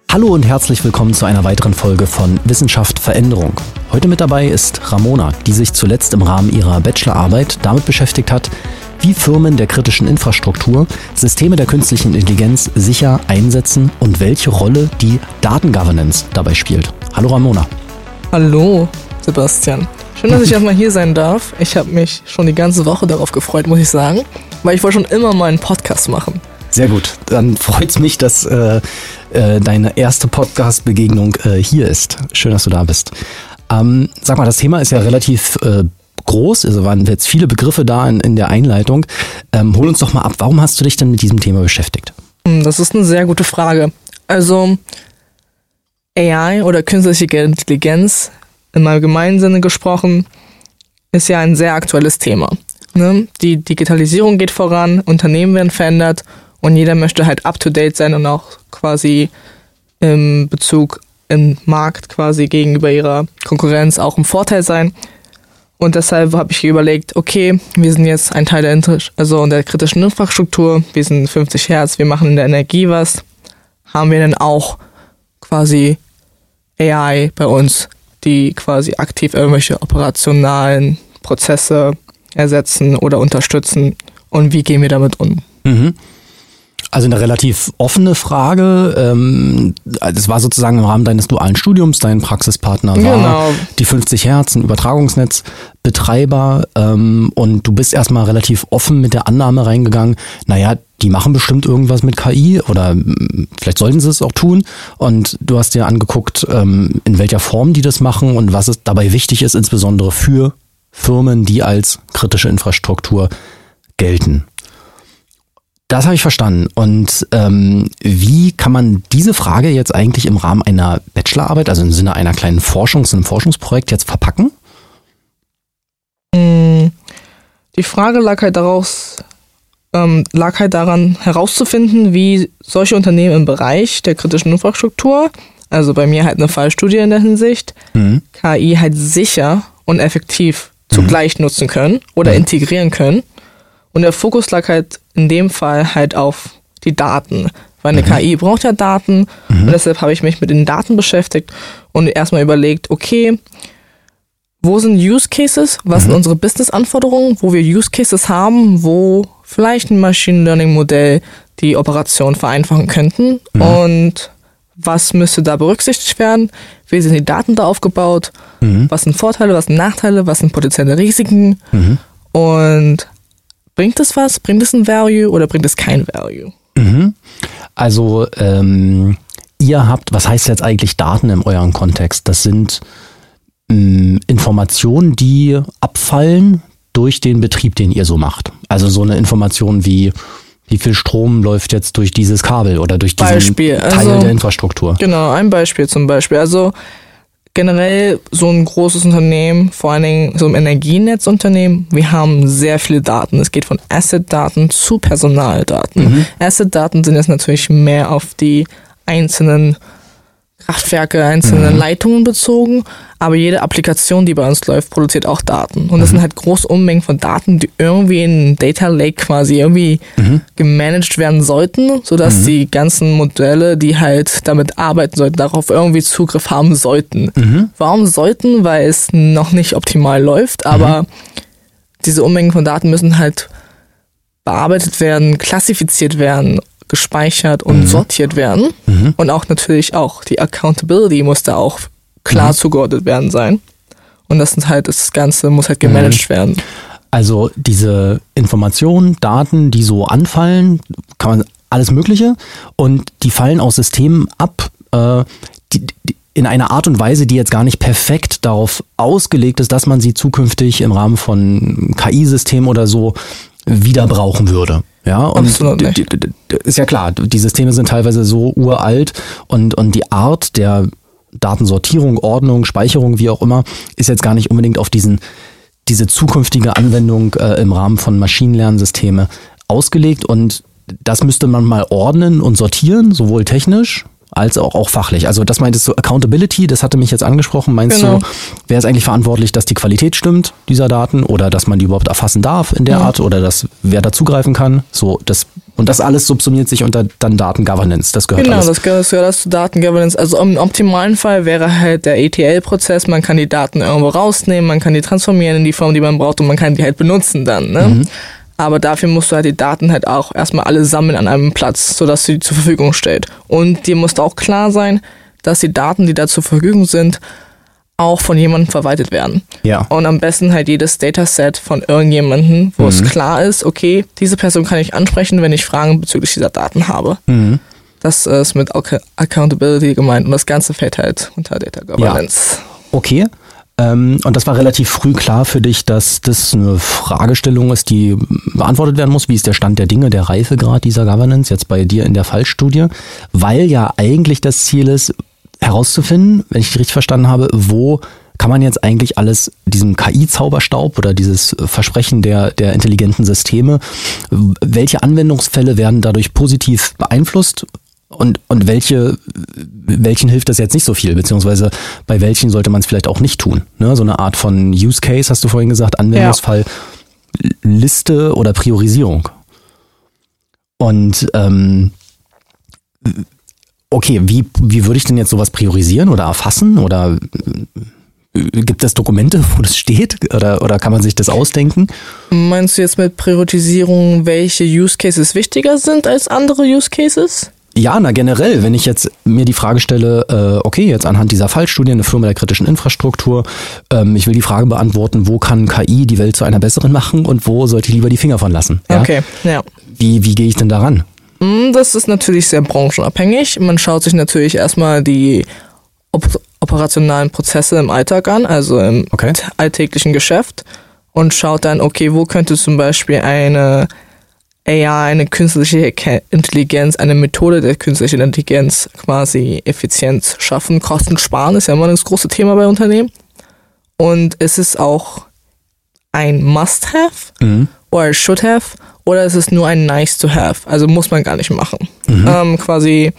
Hallo und herzlich willkommen zu einer weiteren Folge von Wissenschaft Veränderung. Heute mit dabei ist Ramona, die sich zuletzt im Rahmen ihrer Bachelorarbeit damit beschäftigt hat, wie Firmen der kritischen Infrastruktur Systeme der künstlichen Intelligenz sicher einsetzen und welche Rolle die Datengovernance dabei spielt. Hallo Ramona. Hallo Sebastian. Schön, dass ich auch mal hier sein darf. Ich habe mich schon die ganze Woche darauf gefreut, muss ich sagen, weil ich wollte schon immer mal einen Podcast machen. Sehr gut, dann freut es mich, dass deine erste Podcast-Begegnung hier ist. Schön, dass du da bist. Sag mal, das Thema ist ja relativ groß, also waren jetzt viele Begriffe da in der Einleitung. Hol uns doch mal ab, warum hast du dich denn mit diesem Thema beschäftigt? Das ist eine sehr gute Frage. Also AI oder künstliche Intelligenz, im allgemeinen Sinne gesprochen, ist ja ein sehr aktuelles Thema. Ne? Die Digitalisierung geht voran, Unternehmen werden verändert und jeder möchte halt up-to-date sein und auch quasi im Bezug im Markt quasi gegenüber ihrer Konkurrenz auch im Vorteil sein. Und deshalb habe ich überlegt, okay, wir sind jetzt ein Teil der kritischen Infrastruktur, wir sind 50 Hertz, wir machen in der Energie was. Haben wir denn auch quasi AI bei uns, die quasi aktiv irgendwelche operationalen Prozesse ersetzen oder unterstützen? Und wie gehen wir damit um? Mhm. Also eine relativ offene Frage. Es war sozusagen im Rahmen deines dualen Studiums, dein Praxispartner war die 50 Hertz, ein Übertragungsnetzbetreiber, und du bist erstmal relativ offen mit der Annahme reingegangen, naja, die machen bestimmt irgendwas mit KI oder vielleicht sollten sie es auch tun, und du hast dir angeguckt, in welcher Form die das machen und was es dabei wichtig ist, insbesondere für Firmen, die als kritische Infrastruktur gelten. Das habe ich verstanden. Und wie kann man diese Frage jetzt eigentlich im Rahmen einer Bachelorarbeit, also im Sinne einer kleinen einem Forschungsprojekt jetzt verpacken? Die Frage lag halt daran herauszufinden, wie solche Unternehmen im Bereich der kritischen Infrastruktur, also bei mir halt eine Fallstudie in der Hinsicht, KI halt sicher und effektiv zugleich nutzen können oder integrieren können. Und der Fokus lag halt in dem Fall halt auf die Daten. Weil eine KI braucht ja Daten und deshalb habe ich mich mit den Daten beschäftigt und erstmal überlegt, okay, wo sind Use Cases? Was sind unsere Business-Anforderungen, wo wir Use Cases haben, wo vielleicht ein Machine Learning Modell die Operation vereinfachen könnten und was müsste da berücksichtigt werden? Wie sind die Daten da aufgebaut? Was sind Vorteile, was sind Nachteile, was sind potenzielle Risiken? Und bringt es was? Bringt es ein Value oder bringt es kein Value? Also ihr habt, was heißt jetzt eigentlich Daten in eurem Kontext? Das sind Informationen, die abfallen durch den Betrieb, den ihr so macht. Also so eine Information wie viel Strom läuft jetzt durch dieses Kabel oder durch diesen Teil der Infrastruktur. Genau, ein Beispiel zum Beispiel. Also generell so ein großes Unternehmen, vor allen Dingen so ein Energienetzunternehmen, wir haben sehr viele Daten. Es geht von Asset-Daten zu Personaldaten. Asset-Daten sind jetzt natürlich mehr auf die einzelnen Kraftwerke, einzelne Leitungen bezogen, aber jede Applikation, die bei uns läuft, produziert auch Daten. Und das sind halt große Unmengen von Daten, die irgendwie in einem Data Lake quasi irgendwie gemanagt werden sollten, sodass die ganzen Modelle, die halt damit arbeiten sollten, darauf irgendwie Zugriff haben sollten. Warum sollten? Weil es noch nicht optimal läuft, aber diese Unmengen von Daten müssen halt bearbeitet werden, klassifiziert werden, gespeichert und sortiert werden. Und auch natürlich auch die Accountability muss da auch klar zugeordnet werden sein. Und das Ganze muss halt gemanagt werden. Also diese Informationen, Daten, die so anfallen, kann man alles Mögliche, und die fallen aus Systemen ab, in einer Art und Weise, die jetzt gar nicht perfekt darauf ausgelegt ist, dass man sie zukünftig im Rahmen von KI-Systemen oder so wieder brauchen würde. Ja, und ist ja klar, die Systeme sind teilweise so uralt und die Art der Datensortierung, Ordnung, Speicherung, wie auch immer, ist jetzt gar nicht unbedingt auf diese zukünftige Anwendung im Rahmen von Maschinenlernsysteme ausgelegt, und das müsste man mal ordnen und sortieren, sowohl technisch als auch fachlich. Also das meintest du, Accountability, das hatte mich jetzt angesprochen. Meinst du, wer ist eigentlich verantwortlich, dass die Qualität stimmt dieser Daten oder dass man die überhaupt erfassen darf in der Art oder wer da zugreifen kann? So, das Und das alles subsumiert sich unter dann Datengovernance. Das gehört alles. Genau, das gehört zu Datengovernance. Also im optimalen Fall wäre halt der ETL-Prozess, man kann die Daten irgendwo rausnehmen, man kann die transformieren in die Form, die man braucht und man kann die halt benutzen dann. Ne? Aber dafür musst du halt die Daten halt auch erstmal alle sammeln an einem Platz, sodass sie zur Verfügung steht. Und dir muss auch klar sein, dass die Daten, die da zur Verfügung sind, auch von jemandem verwaltet werden. Ja. Und am besten halt jedes Dataset von irgendjemandem, wo es klar ist, okay, diese Person kann ich ansprechen, wenn ich Fragen bezüglich dieser Daten habe. Das ist mit Accountability gemeint und das Ganze fällt halt unter Data Governance. Ja. Okay. Und das war relativ früh klar für dich, dass das eine Fragestellung ist, die beantwortet werden muss. Wie ist der Stand der Dinge, der Reifegrad dieser Governance jetzt bei dir in der Fallstudie? Weil ja eigentlich das Ziel ist, herauszufinden, wenn ich richtig verstanden habe, wo kann man jetzt eigentlich alles, diesem KI-Zauberstaub oder dieses Versprechen der intelligenten Systeme, welche Anwendungsfälle werden dadurch positiv beeinflusst und welchen hilft das jetzt nicht so viel, beziehungsweise bei welchen sollte man es vielleicht auch nicht tun? Ne? So eine Art von Use Case, hast du vorhin gesagt, Anwendungsfall, Liste oder Priorisierung. Und okay, wie würde ich denn jetzt sowas priorisieren oder erfassen? Oder gibt es Dokumente, wo das steht? Oder kann man sich das ausdenken? Meinst du jetzt mit Priorisierung, welche Use Cases wichtiger sind als andere Use Cases? Ja, generell, wenn ich jetzt mir die Frage stelle, okay, jetzt anhand dieser Fallstudie, eine Firma der kritischen Infrastruktur, ich will die Frage beantworten, wo kann KI die Welt zu einer besseren machen und wo sollte ich lieber die Finger von lassen? Ja? Okay, ja. Wie gehe ich denn daran? Das ist natürlich sehr branchenabhängig. Man schaut sich natürlich erstmal die operationalen Prozesse im Alltag an, also im alltäglichen Geschäft und schaut dann, okay, wo könnte zum Beispiel eine AI, eine künstliche Intelligenz, eine Methode der künstlichen Intelligenz quasi Effizienz schaffen. Kosten sparen ist ja immer das große Thema bei Unternehmen. Und es ist auch ein Must-Have oder Should-Have oder ist es nur ein Nice-to-Have? Also muss man gar nicht machen. Quasi,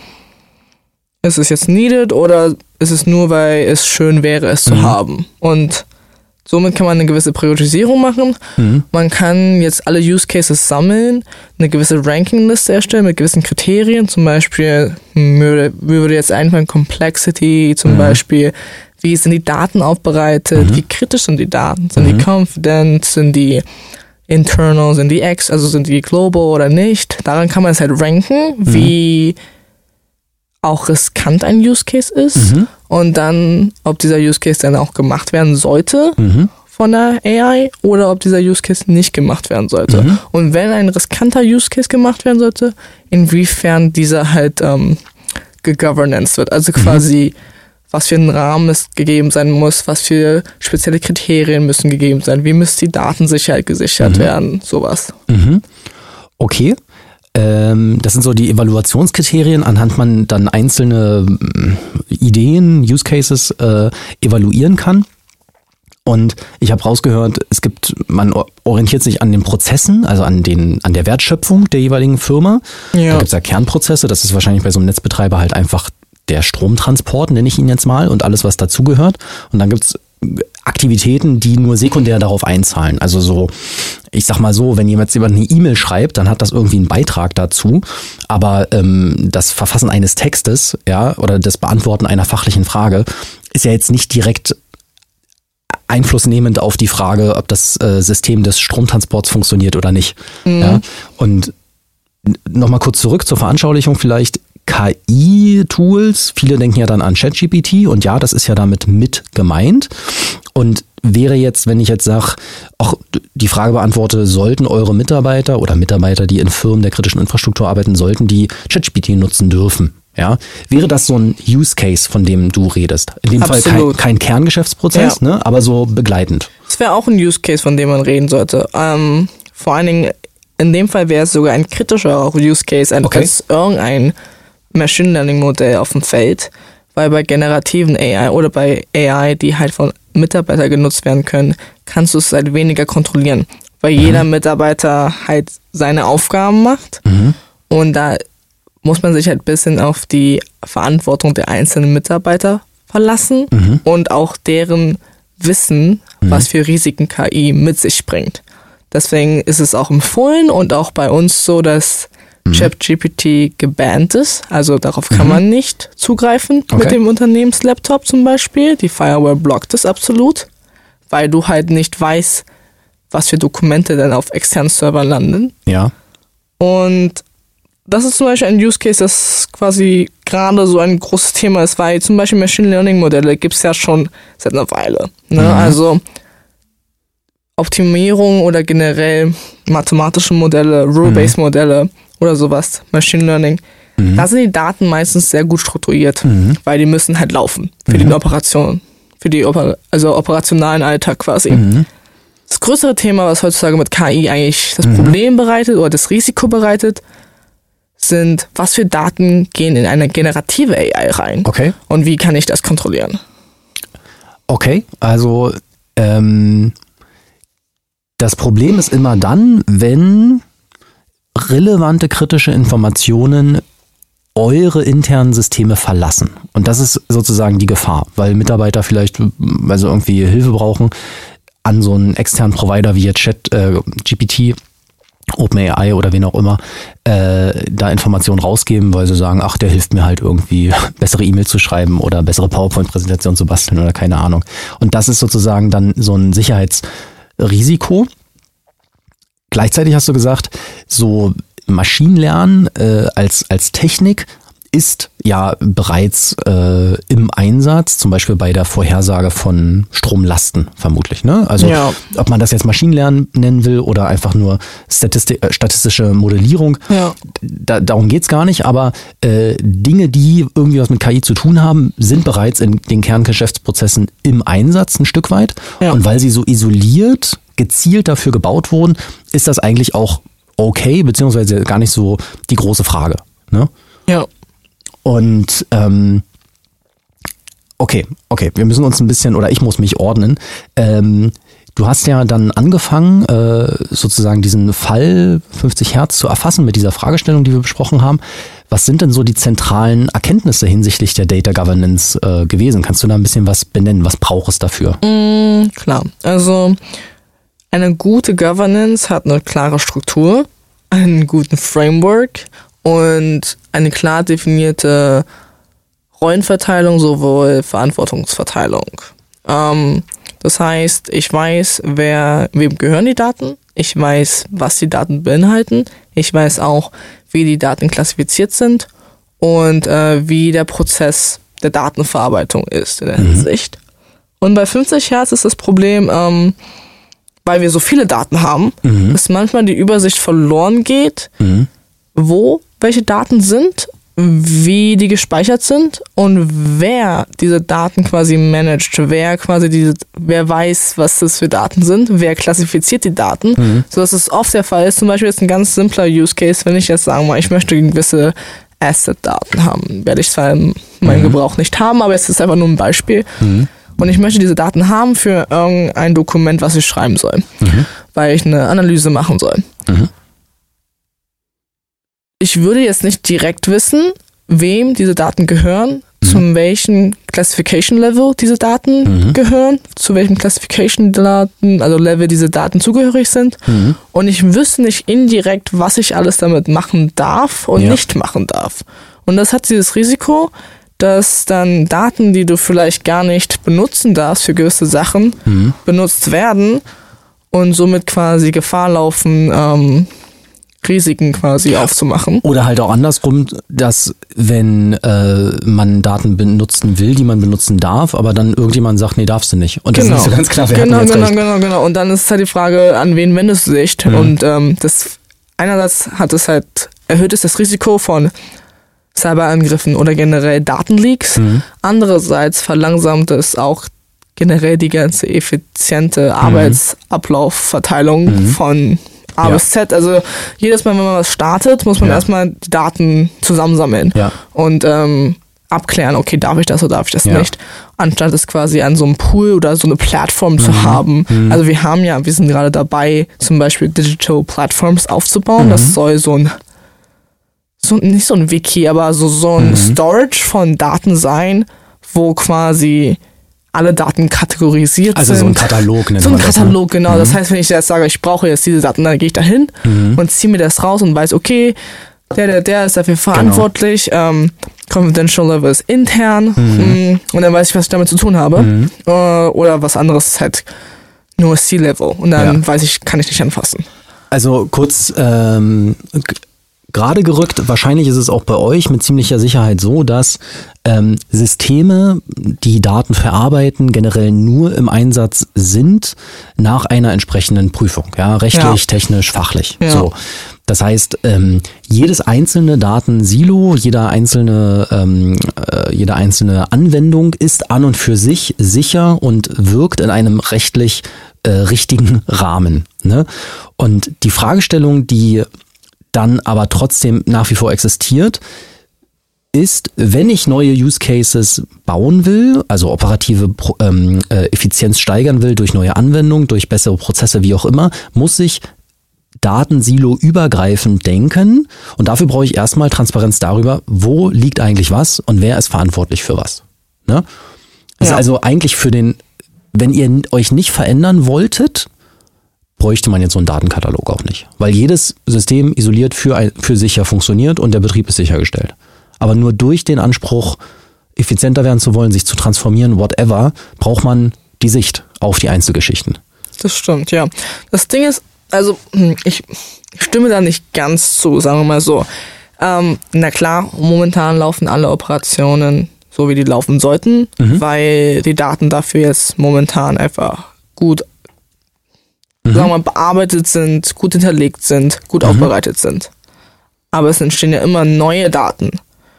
ist es jetzt needed oder ist es nur, weil es schön wäre, es zu haben? Und somit kann man eine gewisse Priorisierung machen. Man kann jetzt alle Use Cases sammeln, eine gewisse Rankingliste erstellen mit gewissen Kriterien. Zum Beispiel, mir würde jetzt einfallen, Complexity, zum Beispiel, wie sind die Daten aufbereitet, wie kritisch sind die Daten, sind die confident, sind die internal, sind die also sind die global oder nicht. Daran kann man es halt ranken, wie auch riskant ein Use Case ist und dann, ob dieser Use Case dann auch gemacht werden sollte von der AI oder ob dieser Use Case nicht gemacht werden sollte. Und wenn ein riskanter Use Case gemacht werden sollte, inwiefern dieser halt gegovernance wird. Also quasi, was für ein Rahmen es gegeben sein muss, was für spezielle Kriterien müssen gegeben sein, wie müsste die Datensicherheit gesichert werden, sowas. Okay. Das sind so die Evaluationskriterien, anhand man dann einzelne Ideen, Use Cases evaluieren kann. Und ich habe rausgehört, man orientiert sich an den Prozessen, also an der Wertschöpfung der jeweiligen Firma. Ja. Da gibt es ja Kernprozesse, das ist wahrscheinlich bei so einem Netzbetreiber halt einfach der Stromtransport, nenne ich ihn jetzt mal, und alles, was dazugehört. Und dann gibt's Aktivitäten, die nur sekundär darauf einzahlen. Also so, ich sag mal so, wenn jemand eine E-Mail schreibt, dann hat das irgendwie einen Beitrag dazu. Aber das Verfassen eines Textes, ja, oder das Beantworten einer fachlichen Frage ist ja jetzt nicht direkt einflussnehmend auf die Frage, ob das System des Stromtransports funktioniert oder nicht. Ja? Und nochmal kurz zurück zur Veranschaulichung vielleicht. KI-Tools, viele denken ja dann an ChatGPT und ja, das ist ja damit mit gemeint. Und wäre jetzt, wenn ich jetzt sage, auch die Frage beantworte, sollten eure Mitarbeiter oder Mitarbeiter, die in Firmen der kritischen Infrastruktur arbeiten, sollten die ChatGPT nutzen dürfen? Ja, wäre das so ein Use Case, von dem du redest? In dem Fall kein Kerngeschäftsprozess, ne, aber so begleitend. Das wäre auch ein Use Case, von dem man reden sollte. Vor allen Dingen, in dem Fall wäre es sogar ein kritischer Use Case als irgendein Machine Learning Modell auf dem Feld, weil bei generativen AI oder bei AI, die halt von Mitarbeitern genutzt werden können, kannst du es halt weniger kontrollieren, weil jeder Mitarbeiter halt seine Aufgaben macht und da muss man sich halt ein bisschen auf die Verantwortung der einzelnen Mitarbeiter verlassen und auch deren Wissen, was für Risiken KI mit sich bringt. Deswegen ist es auch empfohlen und auch bei uns so, dass ChatGPT gebannt ist. Also darauf kann man nicht zugreifen mit dem Unternehmenslaptop zum Beispiel. Die Firewall blockt es absolut, weil du halt nicht weißt, was für Dokumente dann auf externen Servern landen. Ja. Und das ist zum Beispiel ein Use Case, das quasi gerade so ein großes Thema ist, weil zum Beispiel Machine Learning Modelle gibt es ja schon seit einer Weile. Ne? Also Optimierung oder generell mathematische Modelle, Rule-Based Modelle oder sowas, Machine Learning, da sind die Daten meistens sehr gut strukturiert, weil die müssen halt laufen für die Operation, also operationalen Alltag quasi. Das größere Thema, was heutzutage mit KI eigentlich das Problem bereitet oder das Risiko bereitet, sind, was für Daten gehen in eine generative AI rein und wie kann ich das kontrollieren? Okay, also das Problem ist immer dann, wenn relevante kritische Informationen eure internen Systeme verlassen. Und das ist sozusagen die Gefahr, weil Mitarbeiter vielleicht, weil sie irgendwie Hilfe brauchen, an so einen externen Provider wie jetzt GPT, OpenAI oder wen auch immer, da Informationen rausgeben, weil sie sagen, ach, der hilft mir halt irgendwie, bessere E-Mails zu schreiben oder bessere PowerPoint-Präsentationen zu basteln oder keine Ahnung. Und das ist sozusagen dann so ein Sicherheitsrisiko. Gleichzeitig hast du gesagt, so Maschinenlernen als Technik ist ja bereits im Einsatz, zum Beispiel bei der Vorhersage von Stromlasten vermutlich. Ne? Also ob man das jetzt Maschinenlernen nennen will oder einfach nur statistische Modellierung, darum geht's gar nicht. Aber Dinge, die irgendwie was mit KI zu tun haben, sind bereits in den Kerngeschäftsprozessen im Einsatz ein Stück weit. Ja. Und weil sie so isoliert, gezielt dafür gebaut wurden, ist das eigentlich auch okay, beziehungsweise gar nicht so die große Frage. Ne? Ja. Und okay, wir müssen uns ein bisschen, oder ich muss mich ordnen. Du hast ja dann angefangen, sozusagen diesen Fall 50 Hertz zu erfassen mit dieser Fragestellung, die wir besprochen haben. Was sind denn so die zentralen Erkenntnisse hinsichtlich der Data Governance gewesen? Kannst du da ein bisschen was benennen? Was braucht es dafür? Klar, also eine gute Governance hat eine klare Struktur, einen guten Framework und eine klar definierte Rollenverteilung, sowohl Verantwortungsverteilung. Das heißt, ich weiß, wem gehören die Daten, ich weiß, was die Daten beinhalten, ich weiß auch, wie die Daten klassifiziert sind und wie der Prozess der Datenverarbeitung ist in der Hinsicht. Und bei 50 Hertz ist das Problem, weil wir so viele Daten haben, dass manchmal die Übersicht verloren geht, wo welche Daten sind, wie die gespeichert sind und wer diese Daten quasi managt, wer weiß, was das für Daten sind, wer klassifiziert die Daten, sodass es oft der Fall ist. Zum Beispiel ist ein ganz simpler Use Case, wenn ich jetzt sagen mal, ich möchte gewisse Asset-Daten haben, werde ich zwar in meinem Gebrauch nicht haben, aber es ist einfach nur ein Beispiel. Und ich möchte diese Daten haben für irgendein Dokument, was ich schreiben soll, weil ich eine Analyse machen soll. Ich würde jetzt nicht direkt wissen, wem diese Daten gehören, zu welchem Classification Level diese Daten gehören, zu welchem Classification Daten, also Level diese Daten zugehörig sind. Und ich wüsste nicht indirekt, was ich alles damit machen darf und nicht machen darf. Und das hat dieses Risiko, dass dann Daten, die du vielleicht gar nicht benutzen darfst für gewisse Sachen, benutzt werden und somit quasi Gefahr laufen, Risiken quasi aufzumachen. Oder halt auch andersrum, dass wenn man Daten benutzen will, die man benutzen darf, aber dann irgendjemand sagt, nee, darfst du nicht. Und das ist nicht so ganz klar, wer hat jetzt recht. Genau. Und dann ist halt die Frage, an wen wendest du dich? Und das einerseits erhöht es das Risiko von Cyberangriffen oder generell Datenleaks. Andererseits verlangsamt es auch generell die ganze effiziente Arbeitsablaufverteilung von A bis Z. Also jedes Mal, wenn man was startet, muss man erstmal die Daten zusammensammeln und abklären, okay, darf ich das oder darf ich das nicht, anstatt es quasi an so einem Pool oder so eine Plattform zu haben. Also wir sind gerade dabei, zum Beispiel Digital Platforms aufzubauen. Das soll nicht so ein Wiki, aber so ein Storage von Daten sein, wo quasi alle Daten kategorisiert sind. Also so ein Katalog. So ein Katalog, genau. Das heißt, wenn ich jetzt sage, ich brauche jetzt diese Daten, dann gehe ich da hin und ziehe mir das raus und weiß, okay, der ist dafür verantwortlich, Confidential Level ist intern, und dann weiß ich, was ich damit zu tun habe. Oder was anderes ist halt nur C-Level und dann weiß ich, kann ich nicht anfassen. Also kurz gerade gerückt, wahrscheinlich ist es auch bei euch mit ziemlicher Sicherheit so, dass Systeme, die Daten verarbeiten, generell nur im Einsatz sind nach einer entsprechenden Prüfung, ja, rechtlich, technisch, fachlich. Ja. So. Das heißt, jedes einzelne Datensilo, jede einzelne Anwendung ist an und für sich sicher und wirkt in einem rechtlich richtigen Rahmen. Ne? Und die Fragestellung, die dann aber trotzdem nach wie vor existiert, ist, wenn ich neue Use Cases bauen will, also operative Effizienz steigern will durch neue Anwendungen, durch bessere Prozesse, wie auch immer, muss ich Datensilo-übergreifend denken und dafür brauche ich erstmal Transparenz darüber, wo liegt eigentlich was und wer ist verantwortlich für was. Ne? Das ist also eigentlich wenn ihr euch nicht verändern wolltet, bräuchte man jetzt so einen Datenkatalog auch nicht. Weil jedes System isoliert für sich ja funktioniert und der Betrieb ist sichergestellt. Aber nur durch den Anspruch, effizienter werden zu wollen, sich zu transformieren, whatever, braucht man die Sicht auf die Einzelgeschichten. Das stimmt, ja. Das Ding ist, also ich stimme da nicht ganz zu, sagen wir mal so. Na klar, momentan laufen alle Operationen so, wie die laufen sollten, weil die Daten dafür jetzt momentan einfach gut sagen wir mal, bearbeitet sind, gut hinterlegt sind, gut aufbereitet sind. Aber es entstehen ja immer neue Daten.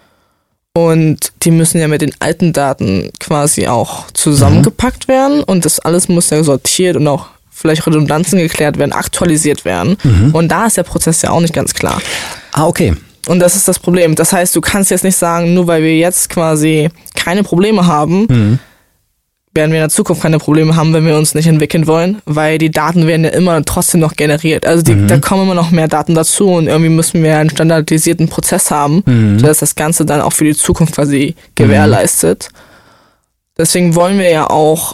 Und die müssen ja mit den alten Daten quasi auch zusammengepackt werden. Und das alles muss ja sortiert und auch vielleicht Redundanzen geklärt werden, aktualisiert werden. Und da ist der Prozess ja auch nicht ganz klar. Ah, okay. Und das ist das Problem. Das heißt, du kannst jetzt nicht sagen, nur weil wir jetzt quasi keine Probleme haben, werden wir in der Zukunft keine Probleme haben, wenn wir uns nicht entwickeln wollen, weil die Daten werden ja immer trotzdem noch generiert. Also da kommen immer noch mehr Daten dazu und irgendwie müssen wir einen standardisierten Prozess haben, sodass das Ganze dann auch für die Zukunft quasi gewährleistet. Deswegen wollen wir ja auch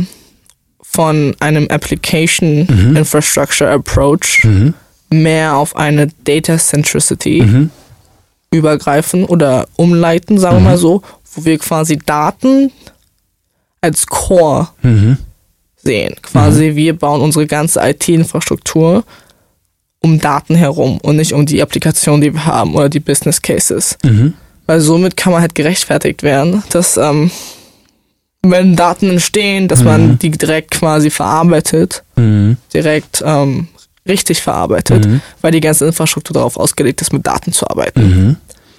von einem Application Infrastructure Approach mehr auf eine Data Centricity übergreifen oder umleiten, sagen wir mal so, wo wir quasi Daten als Core sehen. Quasi wir bauen unsere ganze IT-Infrastruktur um Daten herum und nicht um die Applikation, die wir haben oder die Business Cases. Weil somit kann man halt gerechtfertigt werden, dass wenn Daten entstehen, dass man die direkt quasi verarbeitet, direkt richtig verarbeitet, weil die ganze Infrastruktur darauf ausgelegt ist, mit Daten zu arbeiten.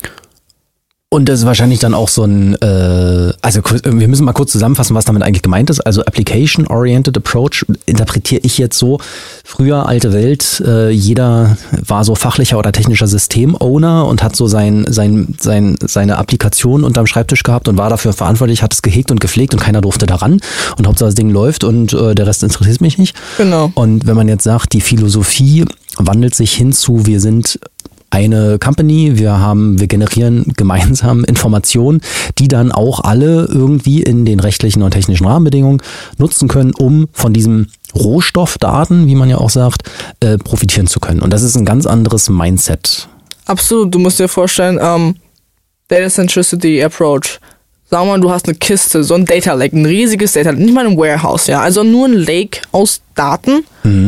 Und das ist wahrscheinlich dann auch so ein, also wir müssen mal kurz zusammenfassen, was damit eigentlich gemeint ist. Also Application-Oriented Approach interpretiere ich jetzt so, früher alte Welt, jeder war so fachlicher oder technischer System-Owner und hat so seine Applikation unterm Schreibtisch gehabt und war dafür verantwortlich, hat es gehegt und gepflegt und keiner durfte daran und Hauptsache das Ding läuft und der Rest interessiert mich nicht. Genau. Und wenn man jetzt sagt, die Philosophie wandelt sich hin zu, wir sind eine Company, wir generieren gemeinsam Informationen, die dann auch alle irgendwie in den rechtlichen und technischen Rahmenbedingungen nutzen können, um von diesem Rohstoffdaten, wie man ja auch sagt, profitieren zu können. Und das ist ein ganz anderes Mindset. Absolut, du musst dir vorstellen, Data Centricity Approach. Sag mal, du hast eine Kiste, so ein Data Lake, ein riesiges Data Lake, nicht mal ein Warehouse, ja, also nur ein Lake aus Daten.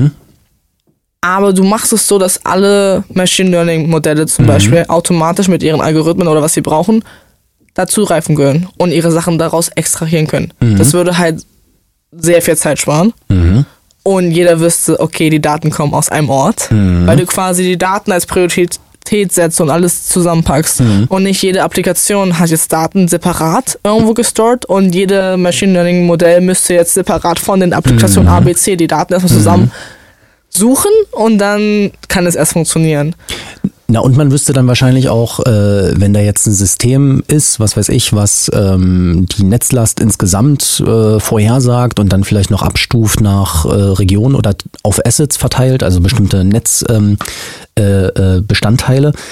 Aber du machst es so, dass alle Machine Learning Modelle zum Beispiel automatisch mit ihren Algorithmen oder was sie brauchen, dazu reifen können und ihre Sachen daraus extrahieren können. Das würde halt sehr viel Zeit sparen. Und jeder wüsste, okay, die Daten kommen aus einem Ort, weil du quasi die Daten als Priorität setzt und alles zusammenpackst. Und nicht jede Applikation hat jetzt Daten separat irgendwo gestort und jede Machine Learning Modell müsste jetzt separat von den Applikationen ABC die Daten erstmal zusammen suchen und dann kann es erst funktionieren. Na, und man wüsste dann wahrscheinlich auch, wenn da jetzt ein System ist, was weiß ich, was die Netzlast insgesamt vorhersagt und dann vielleicht noch abstuft nach Region oder auf Assets verteilt, also bestimmte Netzbestandteile,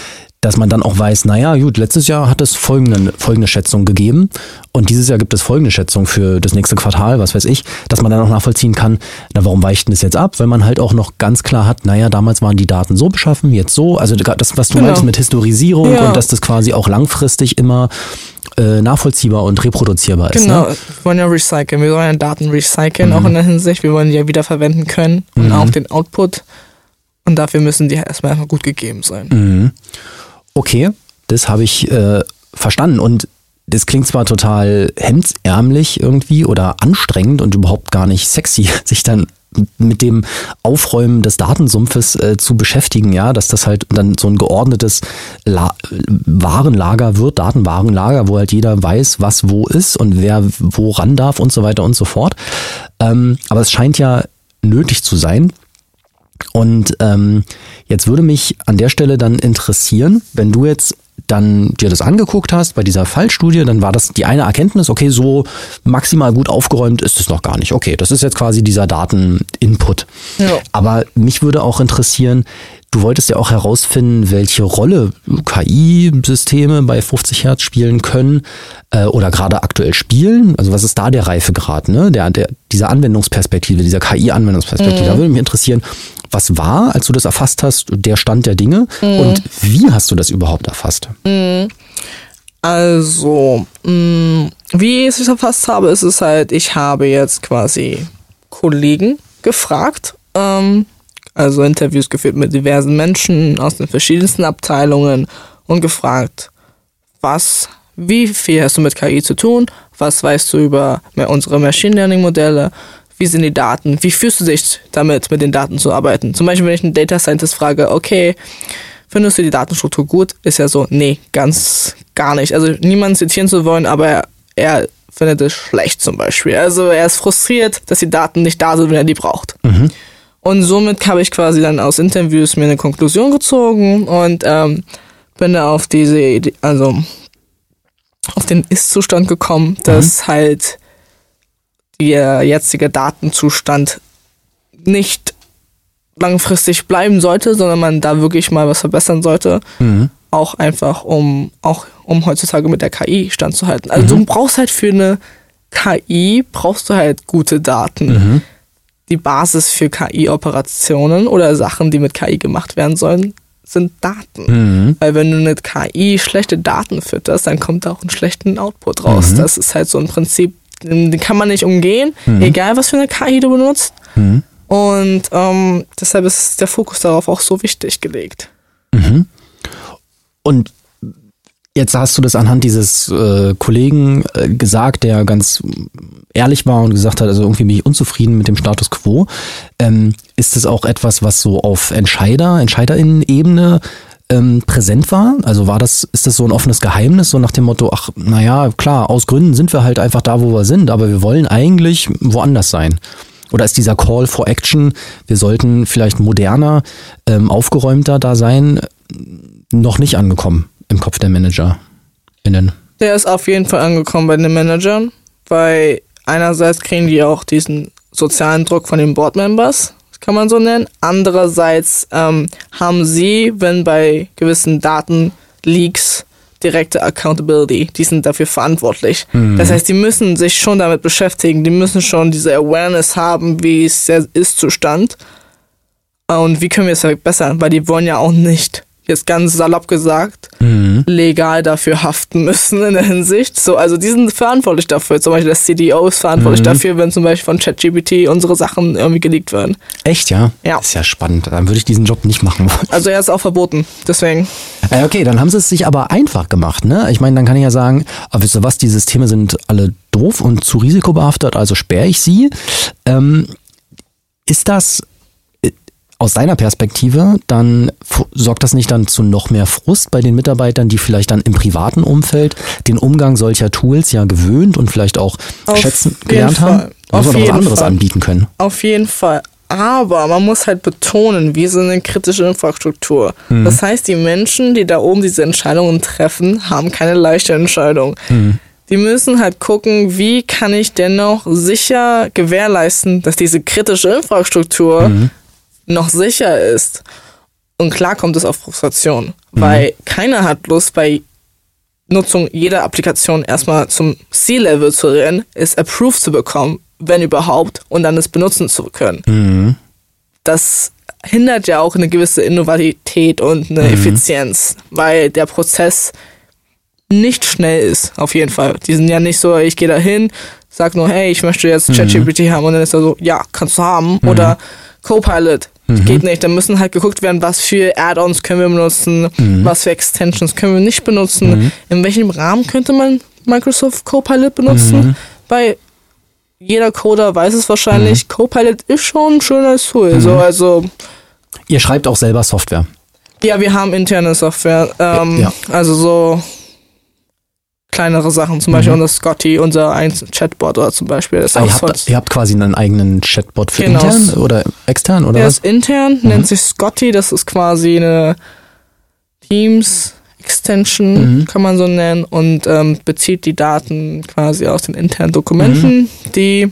dass man dann auch weiß, naja, gut, letztes Jahr hat es folgende Schätzung gegeben und dieses Jahr gibt es folgende Schätzung für das nächste Quartal, was weiß ich, dass man dann auch nachvollziehen kann, na, warum weicht denn das jetzt ab? Weil man halt auch noch ganz klar hat, naja, damals waren die Daten so beschaffen, jetzt so, also das, was du meinst mit Historisierung und dass das quasi auch langfristig immer nachvollziehbar und reproduzierbar ist. Genau, Ne? wir wollen ja recyceln, wir wollen ja Daten recyceln, auch in der Hinsicht, wir wollen die ja wiederverwenden können und auch den Output und dafür müssen die erstmal gut gegeben sein. Okay, das habe ich verstanden und das klingt zwar total hemdsärmlich irgendwie oder anstrengend und überhaupt gar nicht sexy, sich dann mit dem Aufräumen des Datensumpfes zu beschäftigen, ja, dass das halt dann so ein geordnetes Warenlager wird, Datenwarenlager, wo halt jeder weiß, was wo ist und wer wo ran darf und so weiter und so fort. Aber es scheint ja nötig zu sein. Und jetzt würde mich an der Stelle dann interessieren, wenn du jetzt dann dir das angeguckt hast bei dieser Fallstudie, dann war das die eine Erkenntnis, okay, so maximal gut aufgeräumt ist es noch gar nicht. Okay, das ist jetzt quasi dieser Dateninput. Ja. Aber mich würde auch interessieren, du wolltest ja auch herausfinden, welche Rolle KI-Systeme bei 50 Hertz spielen können oder gerade aktuell spielen. Also was ist da der Reifegrad, ne? Dieser Anwendungsperspektive, dieser KI-Anwendungsperspektive. Da würde mich interessieren, was war, als du das erfasst hast, der Stand der Dinge und wie hast du das überhaupt erfasst? Also, wie ich es erfasst habe, ist es halt, ich habe jetzt quasi Kollegen gefragt, also Interviews geführt mit diversen Menschen aus den verschiedensten Abteilungen und gefragt, wie viel hast du mit KI zu tun, was weißt du über unsere Machine Learning Modelle, wie sind die Daten, wie fühlst du dich damit, mit den Daten zu arbeiten. Zum Beispiel, wenn ich einen Data Scientist frage, okay, findest du die Datenstruktur gut, ist ja so, nee, ganz gar nicht. Also niemanden zitieren zu wollen, aber er findet es schlecht zum Beispiel. Also er ist frustriert, dass die Daten nicht da sind, wenn er die braucht. Und somit habe ich quasi dann aus Interviews mir eine Konklusion gezogen und bin da auf diese Idee, also auf den Ist-Zustand gekommen, dass halt der jetzige Datenzustand nicht langfristig bleiben sollte, sondern man da wirklich mal was verbessern sollte. Auch einfach, um heutzutage mit der KI standzuhalten. Also du brauchst halt für eine KI, brauchst du halt gute Daten. Die Basis für KI-Operationen oder Sachen, die mit KI gemacht werden sollen, sind Daten. Weil wenn du mit KI schlechte Daten fütterst, dann kommt da auch einen schlechten Output raus. Das ist halt so ein Prinzip, den kann man nicht umgehen, egal was für eine KI du benutzt. Und deshalb ist der Fokus darauf auch so wichtig gelegt. Und jetzt hast du das anhand dieses Kollegen gesagt, der ganz ehrlich war und gesagt hat, also irgendwie bin ich unzufrieden mit dem Status quo. Ist das auch etwas, was so auf EntscheiderInnen-Ebene präsent war? Also ist das so ein offenes Geheimnis, so nach dem Motto, ach, naja, klar, aus Gründen sind wir halt einfach da, wo wir sind, aber wir wollen eigentlich woanders sein? Oder ist dieser Call for Action, wir sollten vielleicht moderner, aufgeräumter da sein, noch nicht angekommen im Kopf der ManagerInnen? Der ist auf jeden Fall angekommen bei den Managern, weil einerseits kriegen die auch diesen sozialen Druck von den Boardmembers, kann man so nennen. Andererseits haben sie, wenn bei gewissen Datenleaks, direkte Accountability. Die sind dafür verantwortlich. Das heißt, die müssen sich schon damit beschäftigen. Die müssen schon diese Awareness haben, wie es der Ist-Zustand und wie können wir es verbessern, weil die wollen ja auch nicht, jetzt ganz salopp gesagt, legal dafür haften müssen in der Hinsicht. So, also die sind verantwortlich dafür. Zum Beispiel der CDO ist verantwortlich dafür, wenn zum Beispiel von ChatGPT unsere Sachen irgendwie geleakt werden. Echt, ja? Ja. Das ist ja spannend. Dann würde ich diesen Job nicht machen wollen. Also er ist auch verboten, deswegen. Okay, dann haben sie es sich aber einfach gemacht, ne? Ich meine, dann kann ich ja sagen, wisst ihr was, die Systeme sind alle doof und zu risikobehaftet, also sperre ich sie. Ist das aus deiner Perspektive, dann sorgt das nicht dann zu noch mehr Frust bei den Mitarbeitern, die vielleicht dann im privaten Umfeld den Umgang solcher Tools ja gewöhnt und vielleicht auch schätzen gelernt haben? Da muss man doch was anderes anbieten können. Auf jeden Fall. Aber man muss halt betonen, wir sind eine kritische Infrastruktur. Das heißt, die Menschen, die da oben diese Entscheidungen treffen, haben keine leichte Entscheidung. Die müssen halt gucken, wie kann ich dennoch sicher gewährleisten, dass diese kritische Infrastruktur noch sicher ist. Und klar kommt es auf Frustration, weil keiner hat Lust, bei Nutzung jeder Applikation erstmal zum C-Level zu rennen, es approved zu bekommen, wenn überhaupt, und dann es benutzen zu können. Das hindert ja auch eine gewisse Innovativität und eine Effizienz, weil der Prozess nicht schnell ist, auf jeden Fall. Die sind ja nicht so, ich gehe da hin, sag nur, hey, ich möchte jetzt ChatGPT haben, und dann ist er so, ja, kannst du haben, oder Copilot. Geht nicht. Dann müssen halt geguckt werden, was für Add-ons können wir benutzen, was für Extensions können wir nicht benutzen, in welchem Rahmen könnte man Microsoft Copilot benutzen, weil jeder Coder weiß es wahrscheinlich, Copilot ist schon ein schönes Tool. Also ihr schreibt auch selber Software? Ja, wir haben interne Software, also so kleinere Sachen, zum Beispiel unser Scotty, unser Chatbot oder zum Beispiel. Das ist ihr habt quasi einen eigenen Chatbot für intern oder extern, oder was? Der ist intern, nennt sich Scotty, das ist quasi eine Teams-Extension, kann man so nennen, und bezieht die Daten quasi aus den internen Dokumenten, die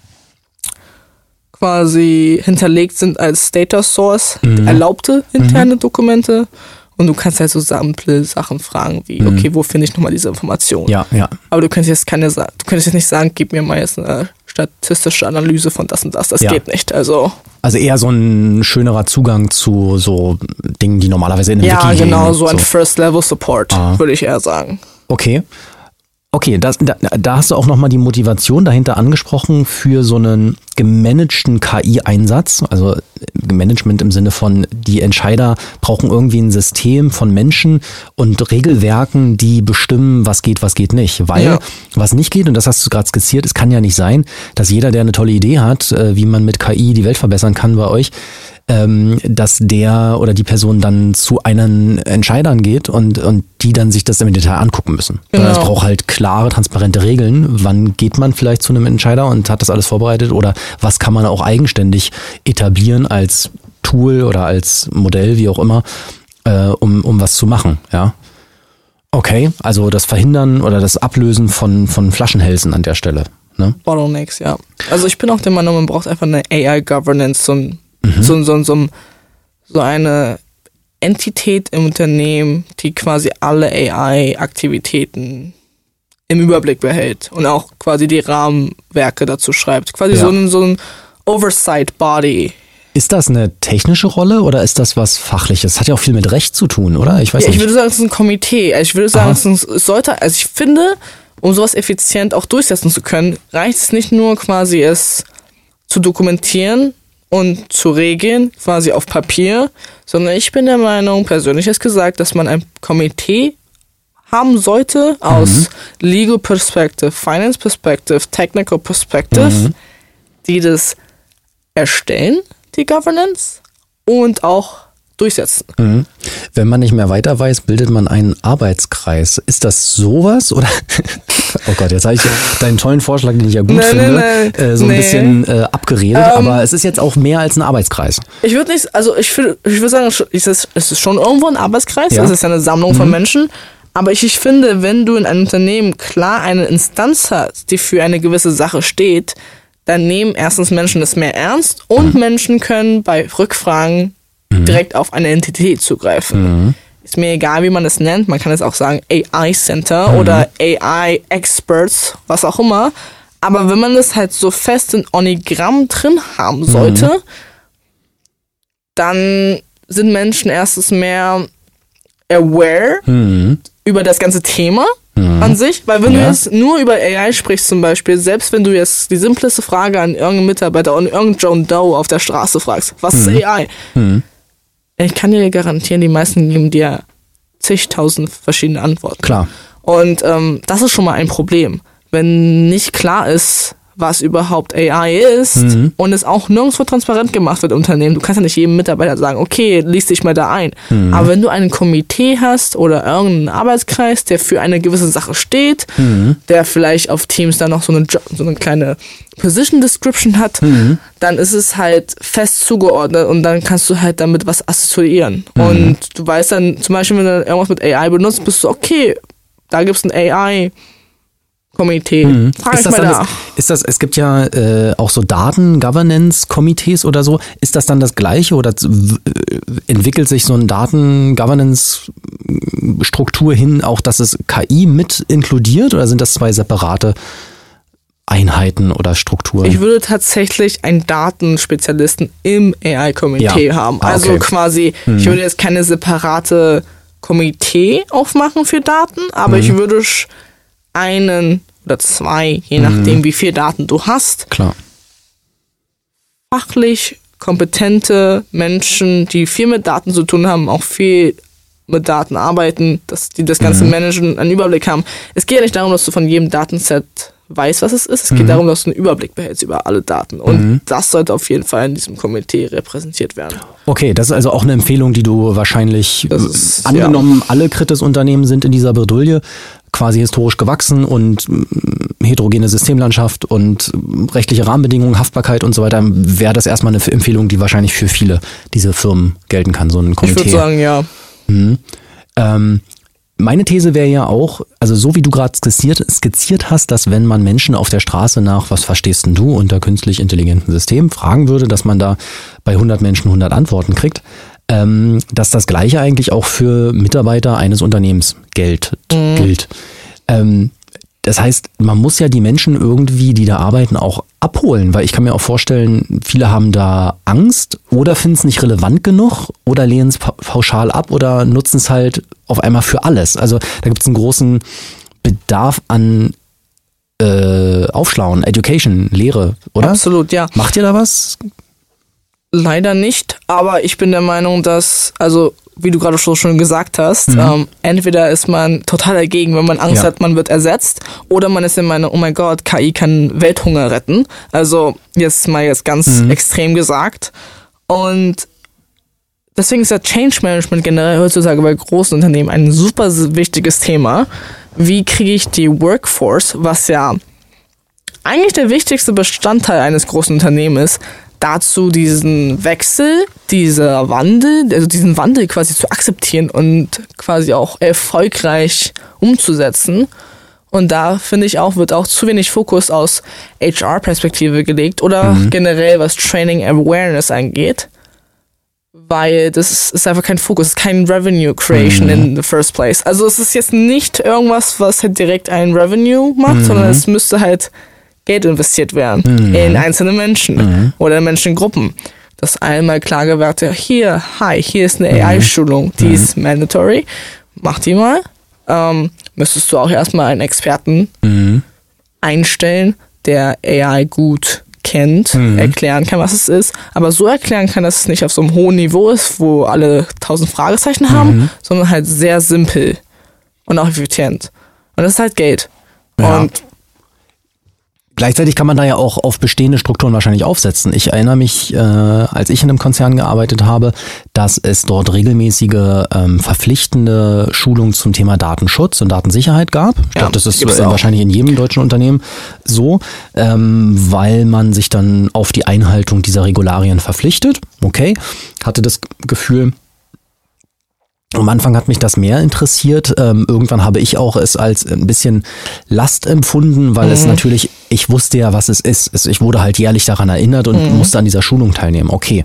quasi hinterlegt sind als Data Source, erlaubte interne Dokumente. Und du kannst halt so simple Sachen fragen, wie, okay, wo finde ich nochmal diese Information? Ja. Aber du könntest jetzt nicht sagen, gib mir mal jetzt eine statistische Analyse von das und das. Das geht nicht. Also eher so ein schönerer Zugang zu so Dingen, die normalerweise in den Wiki genau, gehen. so ein First-Level-Support, würde ich eher sagen. Okay, da hast du auch nochmal die Motivation dahinter angesprochen für so einen gemanagten KI-Einsatz. Also Management im Sinne von, die Entscheider brauchen irgendwie ein System von Menschen und Regelwerken, die bestimmen, was geht nicht. Weil was nicht geht, und das hast du gerade skizziert, es kann ja nicht sein, dass jeder, der eine tolle Idee hat, wie man mit KI die Welt verbessern kann bei euch, dass der oder die Person dann zu einen Entscheidern geht und die dann sich das im Detail angucken müssen. Genau. Es braucht halt klare, transparente Regeln. Wann geht man vielleicht zu einem Entscheider und hat das alles vorbereitet, oder was kann man auch eigenständig etablieren als Tool oder als Modell, wie auch immer, um was zu machen, ja. Okay, also das Verhindern oder das Ablösen von Flaschenhälsen an der Stelle, ne? Bottlenecks, ja. Also ich bin auch der Meinung, man braucht einfach eine AI-Governance, so eine Entität im Unternehmen, die quasi alle AI-Aktivitäten im Überblick behält und auch quasi die Rahmenwerke dazu schreibt. Quasi so ein Oversight-Body. Ist das eine technische Rolle oder ist das was Fachliches? Hat ja auch viel mit Recht zu tun, oder? Ich weiß nicht. Ich würde sagen, es ist ein Komitee. Ich würde sagen, ich finde, um sowas effizient auch durchsetzen zu können, reicht es nicht nur quasi es zu dokumentieren und zu regeln, quasi auf Papier, sondern ich bin der Meinung, persönlich ist gesagt, dass man ein Komitee haben sollte aus Legal Perspective, Finance Perspective, Technical Perspective, die das erstellen, die Governance, und auch durchsetzen. Wenn man nicht mehr weiter weiß, bildet man einen Arbeitskreis. Ist das sowas? Oder? Oh Gott, jetzt habe ich deinen tollen Vorschlag, den ich ja gut finde, so ein bisschen abgeredet, aber es ist jetzt auch mehr als ein Arbeitskreis. Ich würde sagen, es ist schon irgendwo ein Arbeitskreis, es ist ja eine Sammlung von Menschen, aber ich finde, wenn du in einem Unternehmen klar eine Instanz hast, die für eine gewisse Sache steht, dann nehmen erstens Menschen das mehr ernst und Menschen können bei Rückfragen direkt auf eine Entität zugreifen. Ist mir egal, wie man es nennt. Man kann es auch sagen AI Center oder AI Experts, was auch immer. Aber wenn man das halt so fest in Organigramm drin haben sollte, dann sind Menschen erstens mehr aware über das ganze Thema an sich. Weil wenn du jetzt nur über AI sprichst zum Beispiel, selbst wenn du jetzt die simpleste Frage an irgendeinen Mitarbeiter und irgendeinen John Doe auf der Straße fragst, was ist AI? Ich kann dir garantieren, die meisten geben dir zigtausend verschiedene Antworten. Klar. Und das ist schon mal ein Problem. Wenn nicht klar ist, was überhaupt AI ist und es auch nirgendwo transparent gemacht wird im Unternehmen. Du kannst ja nicht jedem Mitarbeiter sagen, okay, lies dich mal da ein. Aber wenn du ein Komitee hast oder irgendeinen Arbeitskreis, der für eine gewisse Sache steht, der vielleicht auf Teams dann noch so eine kleine Position Description hat, dann ist es halt fest zugeordnet und dann kannst du halt damit was assoziieren. Und du weißt dann, zum Beispiel, wenn du irgendwas mit AI benutzt, bist du, okay, da gibt es ein AI Komitee. Frag Ist ich das mal dann da. es gibt ja auch so Daten-Governance-Komitees oder so. Ist das dann das Gleiche oder entwickelt sich so eine Daten-Governance-Struktur hin, auch dass es KI mit inkludiert oder sind das zwei separate Einheiten oder Strukturen? Ich würde tatsächlich einen Datenspezialisten im AI-Komitee haben. Also okay. quasi, ich würde jetzt keine separate Komitee aufmachen für Daten, aber ich würde einen oder zwei, je nachdem wie viel Daten du hast, Klar. fachlich kompetente Menschen, die viel mit Daten zu tun haben, auch viel mit Daten arbeiten, dass die das Ganze managen, einen Überblick haben. Es geht ja nicht darum, dass du von jedem Datenset weißt, was es ist. Es geht darum, dass du einen Überblick behältst über alle Daten. Und das sollte auf jeden Fall in diesem Komitee repräsentiert werden. Okay, das ist also auch eine Empfehlung, die du wahrscheinlich angenommen, alle Kritis-Unternehmen sind in dieser Bredouille, quasi historisch gewachsen und heterogene Systemlandschaft und rechtliche Rahmenbedingungen, Haftbarkeit und so weiter, wäre das erstmal eine Empfehlung, die wahrscheinlich für viele diese Firmen gelten kann, so ein Komitee. Ich würde sagen, ja. Meine These wäre ja auch, also so wie du gerade skizziert hast, dass wenn man Menschen auf der Straße nach, was verstehst denn du unter künstlich intelligenten Systemen, fragen würde, dass man da bei 100 Menschen 100 Antworten kriegt, dass das Gleiche eigentlich auch für Mitarbeiter eines Unternehmens gilt. Das heißt, man muss ja die Menschen irgendwie, die da arbeiten, auch abholen, weil ich kann mir auch vorstellen, viele haben da Angst oder finden es nicht relevant genug oder lehnen es pauschal ab oder nutzen es halt auf einmal für alles. Also da gibt es einen großen Bedarf an Aufschlauen, Education, Lehre, oder? Absolut, ja. Macht ihr da was? Leider nicht, aber ich bin der Meinung, dass, also wie du gerade schon gesagt hast, entweder ist man total dagegen, wenn man Angst hat, man wird ersetzt, oder man ist der Meinung, oh mein Gott, KI kann Welthunger retten. Also jetzt ganz extrem gesagt. Und deswegen ist ja Change Management generell heutzutage bei großen Unternehmen ein super wichtiges Thema. Wie kriege ich die Workforce, was ja eigentlich der wichtigste Bestandteil eines großen Unternehmens ist, dazu diesen Wechsel, diesen Wandel quasi zu akzeptieren und quasi auch erfolgreich umzusetzen. Und da finde ich auch, wird auch zu wenig Fokus aus HR-Perspektive gelegt oder generell was Training Awareness angeht. Weil das ist einfach kein Fokus, es ist kein Revenue Creation in the first place. Also es ist jetzt nicht irgendwas, was halt direkt ein Revenue macht, sondern es müsste halt Geld investiert werden in einzelne Menschen oder Menschengruppen. Dass einmal klar gewährt wird, hier ist eine AI-Schulung, die ist mandatory, mach die mal. Müsstest du auch erstmal einen Experten einstellen, der AI gut kennt, erklären kann, was es ist, aber so erklären kann, dass es nicht auf so einem hohen Niveau ist, wo alle 1000 Fragezeichen haben, sondern halt sehr simpel und auch effizient. Und das ist halt Geld. Ja. Und gleichzeitig kann man da ja auch auf bestehende Strukturen wahrscheinlich aufsetzen. Ich erinnere mich, als ich in einem Konzern gearbeitet habe, dass es dort regelmäßige verpflichtende Schulungen zum Thema Datenschutz und Datensicherheit gab. Ich glaube, das ist wahrscheinlich in jedem deutschen Unternehmen so, weil man sich dann auf die Einhaltung dieser Regularien verpflichtet. Okay, hatte das Gefühl, am Anfang hat mich das mehr interessiert. Irgendwann habe ich auch es als ein bisschen Last empfunden, weil es natürlich, ich wusste ja, was es ist. Ich wurde halt jährlich daran erinnert und musste an dieser Schulung teilnehmen. Okay.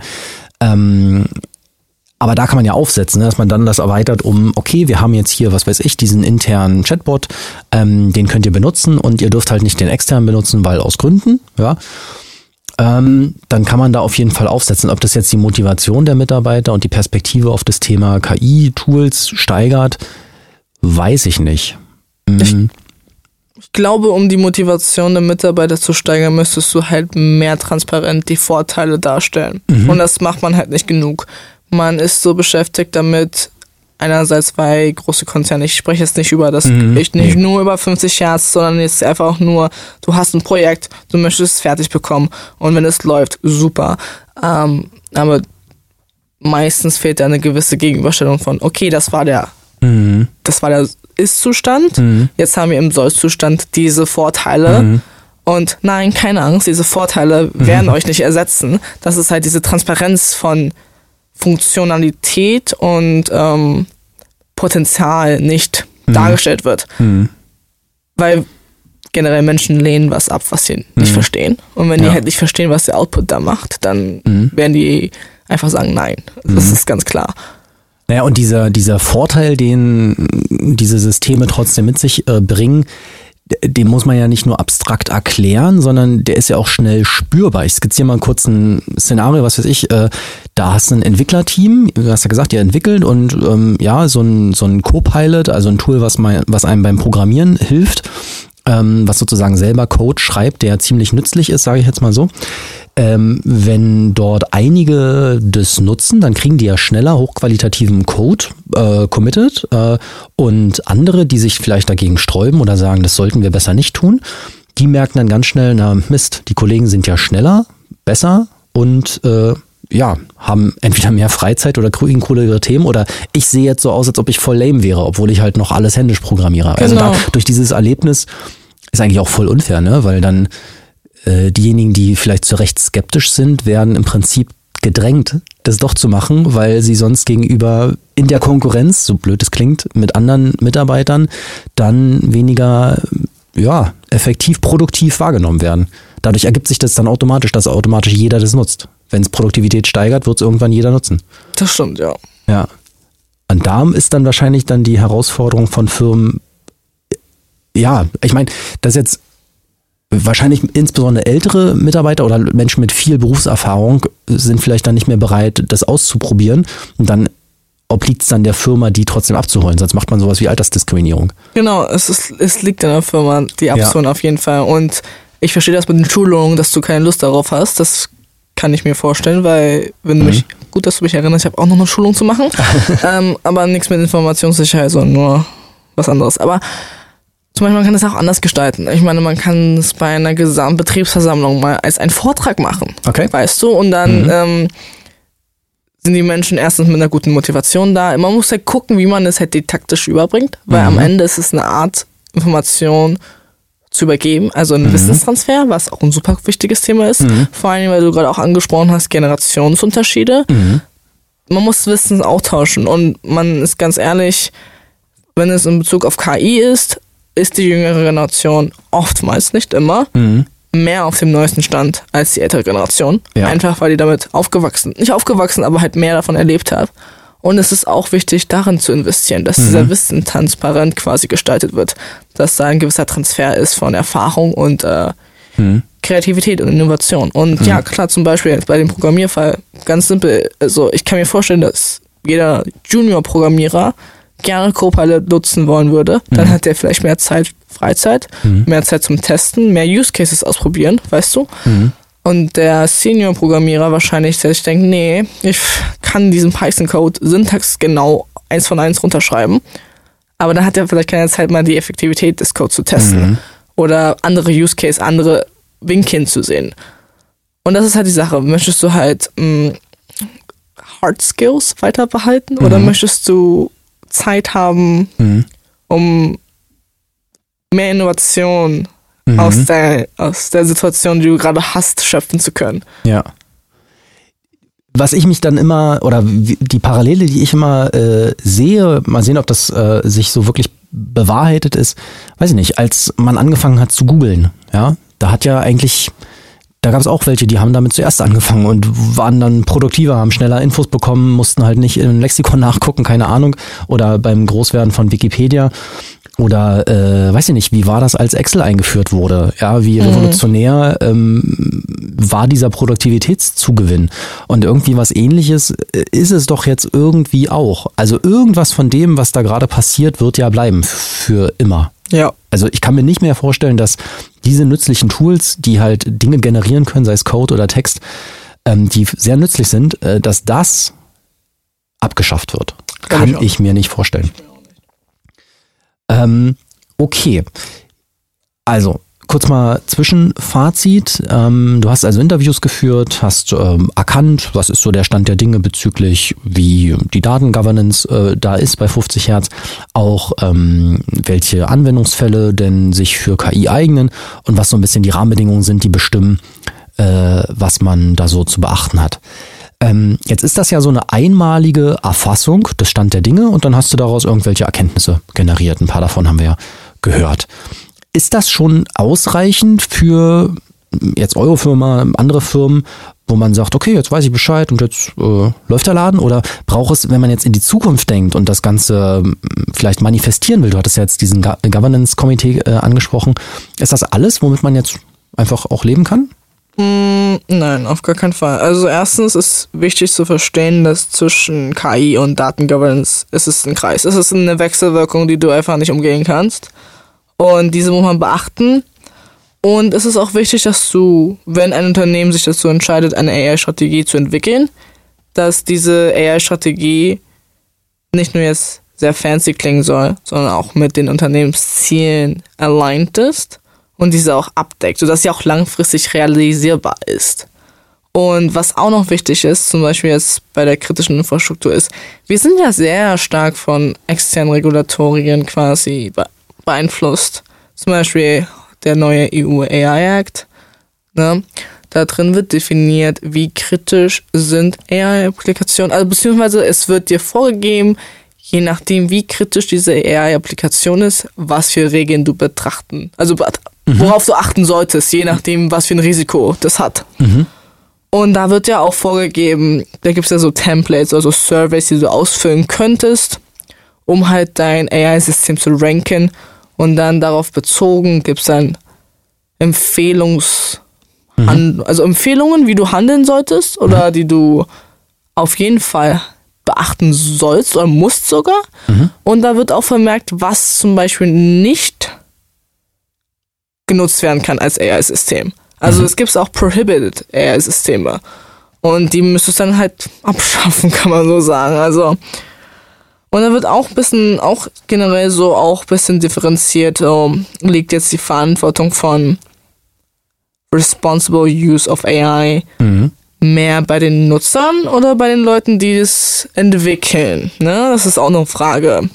Aber da kann man ja aufsetzen, dass man dann das erweitert okay, wir haben jetzt hier, was weiß ich, diesen internen Chatbot, den könnt ihr benutzen und ihr dürft halt nicht den externen benutzen, weil aus Gründen, ja. Dann kann man da auf jeden Fall aufsetzen. Ob das jetzt die Motivation der Mitarbeiter und die Perspektive auf das Thema KI-Tools steigert, weiß ich nicht. Ich glaube, um die Motivation der Mitarbeiter zu steigern, müsstest du halt mehr transparent die Vorteile darstellen. Und das macht man halt nicht genug. Man ist so beschäftigt damit, einerseits bei große Konzerne, ich spreche jetzt nicht über das, nicht nur über 50 Hertz, sondern jetzt einfach auch nur, du hast ein Projekt, du möchtest es fertig bekommen und wenn es läuft, super. Aber meistens fehlt da eine gewisse Gegenüberstellung von, okay, das war der Ist-Zustand, jetzt haben wir im Soll-Zustand diese Vorteile und nein, keine Angst, diese Vorteile werden euch nicht ersetzen. Das ist halt diese Transparenz von Funktionalität und Potenzial nicht dargestellt wird. Weil generell Menschen lehnen was ab, was sie nicht verstehen. Und wenn die halt nicht verstehen, was der Output da macht, dann werden die einfach sagen, nein. Das ist ganz klar. Naja, und dieser Vorteil, den diese Systeme trotzdem mit sich bringen, den muss man ja nicht nur abstrakt erklären, sondern der ist ja auch schnell spürbar. Ich skizziere mal kurz ein Szenario, was weiß ich, da hast du ein Entwicklerteam, du hast ja gesagt, ihr entwickelt und so ein Co-Pilot, also ein Tool, was einem beim Programmieren hilft, was sozusagen selber Code schreibt, der ziemlich nützlich ist, sage ich jetzt mal so. Wenn dort einige das nutzen, dann kriegen die ja schneller hochqualitativen Code committed und andere, die sich vielleicht dagegen sträuben oder sagen, das sollten wir besser nicht tun, die merken dann ganz schnell, na Mist, die Kollegen sind ja schneller, besser und haben entweder mehr Freizeit oder kriegen coolere Themen oder ich sehe jetzt so aus, als ob ich voll lame wäre, obwohl ich halt noch alles händisch programmiere. Also durch dieses Erlebnis ist eigentlich auch voll unfair, ne? Weil dann diejenigen, die vielleicht zu Recht skeptisch sind, werden im Prinzip gedrängt, das doch zu machen, weil sie sonst gegenüber in der Konkurrenz, so blöd es klingt, mit anderen Mitarbeitern dann weniger effektiv, produktiv wahrgenommen werden. Dadurch ergibt sich das dann automatisch, dass automatisch jeder das nutzt. Wenn es Produktivität steigert, wird es irgendwann jeder nutzen. Das stimmt, ja. Ja. Und da ist dann wahrscheinlich dann die Herausforderung von Firmen, ich meine, das jetzt wahrscheinlich insbesondere ältere Mitarbeiter oder Menschen mit viel Berufserfahrung sind vielleicht dann nicht mehr bereit, das auszuprobieren. Und dann obliegt es dann der Firma, die trotzdem abzuholen. Sonst macht man sowas wie Altersdiskriminierung. Genau, es liegt an der Firma, die abzuholen auf jeden Fall. Und ich verstehe das mit den Schulungen, dass du keine Lust darauf hast. Das kann ich mir vorstellen, weil wenn du gut, dass du mich erinnerst, ich habe auch noch eine Schulung zu machen. Aber nichts mit Informationssicherheit, sondern nur was anderes. Aber zum Beispiel, man kann es auch anders gestalten. Ich meine, man kann es bei einer Gesamtbetriebsversammlung mal als einen Vortrag machen. Okay. Weißt du? Und dann sind die Menschen erstens mit einer guten Motivation da. Man muss halt gucken, wie man es halt didaktisch überbringt, weil am Ende ist es eine Art, Information zu übergeben, also ein Wissenstransfer, was auch ein super wichtiges Thema ist. Vor allem, weil du gerade auch angesprochen hast, Generationsunterschiede. Man muss Wissen austauschen und man ist ganz ehrlich, wenn es in Bezug auf KI ist die jüngere Generation oftmals, nicht immer, mehr auf dem neuesten Stand als die ältere Generation. Ja. Einfach, weil die damit nicht aufgewachsen, aber halt mehr davon erlebt hat. Und es ist auch wichtig, darin zu investieren, dass dieser Wissen transparent quasi gestaltet wird. Dass da ein gewisser Transfer ist von Erfahrung und Kreativität und Innovation. Und ja, klar, zum Beispiel jetzt bei dem Programmierfall, ganz simpel, also ich kann mir vorstellen, dass jeder Junior-Programmierer gerne Copilot nutzen wollen würde, dann hat der vielleicht mehr Freizeit, mehr Zeit zum Testen, mehr Use Cases ausprobieren, weißt du? Und der Senior-Programmierer wahrscheinlich, der sich denkt, nee, ich kann diesen Python-Code Syntax genau 1 von 1 runterschreiben, aber dann hat er vielleicht keine Zeit, mal die Effektivität des Codes zu testen oder andere Use Case, andere Winkel zu sehen. Und das ist halt die Sache. Möchtest du halt Hard Skills weiter behalten oder möchtest du Zeit haben, um mehr Innovation aus der Situation, die du gerade hast, schöpfen zu können. Ja. Was ich mich dann immer, oder die Parallele, die ich immer sehe, mal sehen, ob das sich so wirklich bewahrheitet ist, weiß ich nicht, als man angefangen hat zu googeln, ja, da gab es auch welche, die haben damit zuerst angefangen und waren dann produktiver, haben schneller Infos bekommen, mussten halt nicht im Lexikon nachgucken, keine Ahnung, oder beim Großwerden von Wikipedia oder weiß ich nicht, wie war das, als Excel eingeführt wurde? Ja, wie revolutionär war dieser Produktivitätszugewinn? Und irgendwie was Ähnliches ist es doch jetzt irgendwie auch. Also irgendwas von dem, was da gerade passiert, wird ja bleiben für immer. Ja. Also ich kann mir nicht mehr vorstellen, dass diese nützlichen Tools, die halt Dinge generieren können, sei es Code oder Text, die sehr nützlich sind, dass das abgeschafft wird. Kann ich mir nicht vorstellen. Okay. Also, kurz mal Zwischenfazit. Du hast also Interviews geführt, hast erkannt, was ist so der Stand der Dinge bezüglich, wie die Datengovernance da ist bei 50 Hertz, auch welche Anwendungsfälle denn sich für KI eignen und was so ein bisschen die Rahmenbedingungen sind, die bestimmen, was man da so zu beachten hat. Jetzt ist das ja so eine einmalige Erfassung des Stand der Dinge und dann hast du daraus irgendwelche Erkenntnisse generiert. Ein paar davon haben wir ja gehört. ist das schon ausreichend für jetzt eure Firma, andere Firmen, wo man sagt, okay, jetzt weiß ich Bescheid und jetzt läuft der Laden? Oder braucht es, wenn man jetzt in die Zukunft denkt und das Ganze vielleicht manifestieren will, du hattest ja jetzt diesen Governance-Komitee angesprochen, ist das alles, womit man jetzt einfach auch leben kann? Nein, auf gar keinen Fall. Also erstens ist wichtig zu verstehen, dass zwischen KI und Datengovernance ist es ein Kreis. Es ist eine Wechselwirkung, die du einfach nicht umgehen kannst. Und diese muss man beachten. Und es ist auch wichtig, dass du, wenn ein Unternehmen sich dazu entscheidet, eine AI-Strategie zu entwickeln, dass diese AI-Strategie nicht nur jetzt sehr fancy klingen soll, sondern auch mit den Unternehmenszielen aligned ist und diese auch abdeckt, sodass sie auch langfristig realisierbar ist. Und was auch noch wichtig ist, zum Beispiel jetzt bei der kritischen Infrastruktur ist, wir sind ja sehr stark von externen Regulatorien quasi beeinflusst. Zum Beispiel der neue EU AI Act. Ne? Da drin wird definiert, wie kritisch sind AI-Applikationen. Also beziehungsweise es wird dir vorgegeben, je nachdem, wie kritisch diese AI-Applikation ist, was für Regeln du betrachten. Also worauf du achten solltest, je nachdem, was für ein Risiko das hat. Und da wird ja auch vorgegeben, da gibt es ja so Templates, also Surveys, die du ausfüllen könntest, um halt dein AI-System zu ranken. Und dann darauf bezogen gibt es dann Empfehlungen, wie du handeln solltest oder die du auf jeden Fall beachten sollst oder musst sogar. Und da wird auch vermerkt, was zum Beispiel nicht genutzt werden kann als AI-System. Also es gibt auch Prohibited AI-Systeme. Und die müsstest du dann halt abschaffen, kann man so sagen. Also, und da wird auch ein bisschen, auch generell so auch ein bisschen differenziert, liegt jetzt die Verantwortung von Responsible Use of AI mehr bei den Nutzern oder bei den Leuten, die es entwickeln? Ne? Das ist auch noch eine Frage.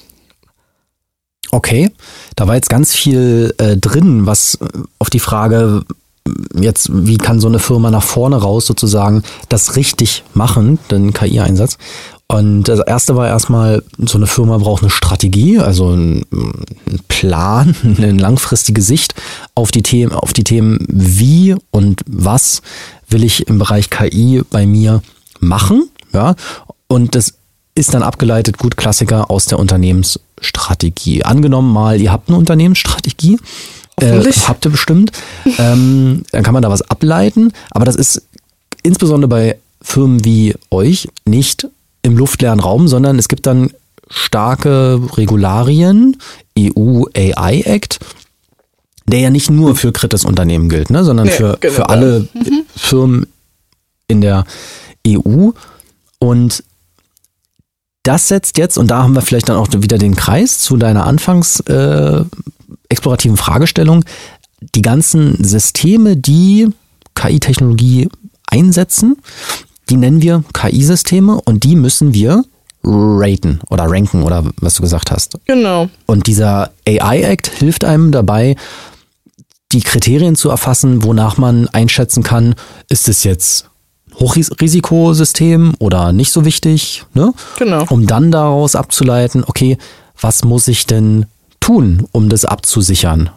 Okay, da war jetzt ganz viel drin, was auf die Frage jetzt, wie kann so eine Firma nach vorne raus sozusagen das richtig machen, den KI-Einsatz. Und das erste war erstmal, so eine Firma braucht eine Strategie, also einen Plan, eine langfristige Sicht auf die Themen, wie und was will ich im Bereich KI bei mir machen, ja. Und das ist dann abgeleitet, gut, Klassiker aus der Unternehmensstrategie. Angenommen mal, ihr habt eine Unternehmensstrategie, habt ihr bestimmt, dann kann man da was ableiten, aber das ist insbesondere bei Firmen wie euch nicht im luftleeren Raum, sondern es gibt dann starke Regularien, EU AI Act, der ja nicht nur für kritisches Unternehmen gilt, ne, sondern für alle Firmen in der EU. Und das setzt jetzt, und da haben wir vielleicht dann auch wieder den Kreis zu deiner anfangs explorativen Fragestellung, die ganzen Systeme, die KI-Technologie einsetzen, die nennen wir KI-Systeme und die müssen wir raten oder ranken oder was du gesagt hast. Genau. Und dieser AI-Act hilft einem dabei, die Kriterien zu erfassen, wonach man einschätzen kann, ist es jetzt Hochrisikosystem oder nicht so wichtig, ne? Genau. Um dann daraus abzuleiten, okay, was muss ich denn tun, um das abzusichern?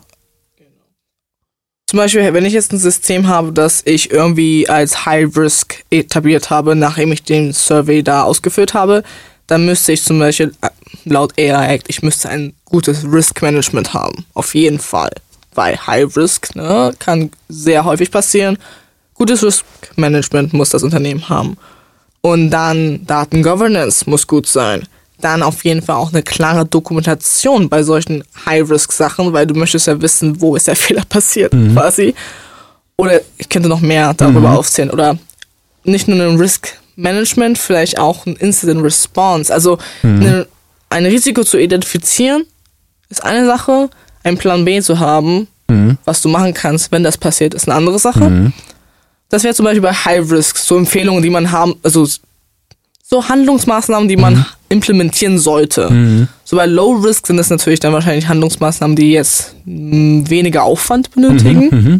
Zum Beispiel, wenn ich jetzt ein System habe, das ich irgendwie als High Risk etabliert habe, nachdem ich den Survey da ausgefüllt habe, dann müsste ich zum Beispiel laut AI Act, ich müsste ein gutes Risk Management haben. Auf jeden Fall. Weil High Risk, ne, kann sehr häufig passieren. Gutes Risk Management muss das Unternehmen haben. Und dann Datengovernance muss gut sein. Dann auf jeden Fall auch eine klare Dokumentation bei solchen High-Risk-Sachen, weil du möchtest ja wissen, wo ist der Fehler passiert, quasi. Oder ich könnte noch mehr darüber aufzählen. Oder nicht nur ein Risk-Management, vielleicht auch ein Incident-Response. Also ein Risiko zu identifizieren, ist eine Sache. Einen Plan B zu haben, was du machen kannst, wenn das passiert, ist eine andere Sache. Das wäre zum Beispiel bei High-Risk, so Empfehlungen, die man haben, also so Handlungsmaßnahmen, die man implementieren sollte. So bei Low Risk sind das natürlich dann wahrscheinlich Handlungsmaßnahmen, die jetzt weniger Aufwand benötigen.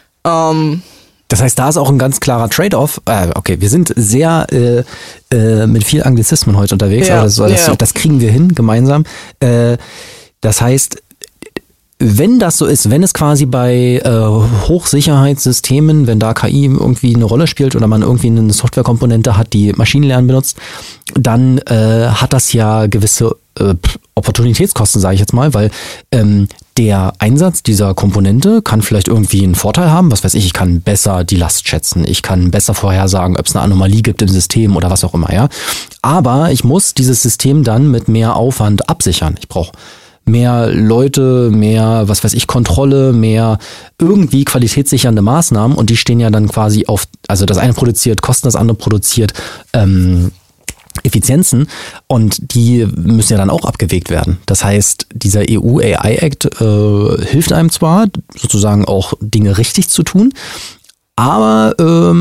Das heißt, da ist auch ein ganz klarer Trade-off. Okay, wir sind sehr mit viel Anglizismen heute unterwegs, aber das kriegen wir hin gemeinsam. Das heißt, wenn das so ist, wenn es quasi bei Hochsicherheitssystemen, wenn da KI irgendwie eine Rolle spielt oder man irgendwie eine Softwarekomponente hat, die Maschinenlernen benutzt, dann hat das ja gewisse Opportunitätskosten, sage ich jetzt mal, weil der Einsatz dieser Komponente kann vielleicht irgendwie einen Vorteil haben. Was weiß ich kann besser die Last schätzen, ich kann besser vorhersagen, ob es eine Anomalie gibt im System oder was auch immer, ja. Aber ich muss dieses System dann mit mehr Aufwand absichern. Ich brauche mehr Leute, mehr, was weiß ich, Kontrolle, mehr irgendwie qualitätssichernde Maßnahmen und die stehen ja dann quasi auf, also das eine produziert Kosten, das andere produziert Effizienzen und die müssen ja dann auch abgewegt werden. Das heißt, dieser EU AI Act hilft einem zwar, sozusagen auch Dinge richtig zu tun, aber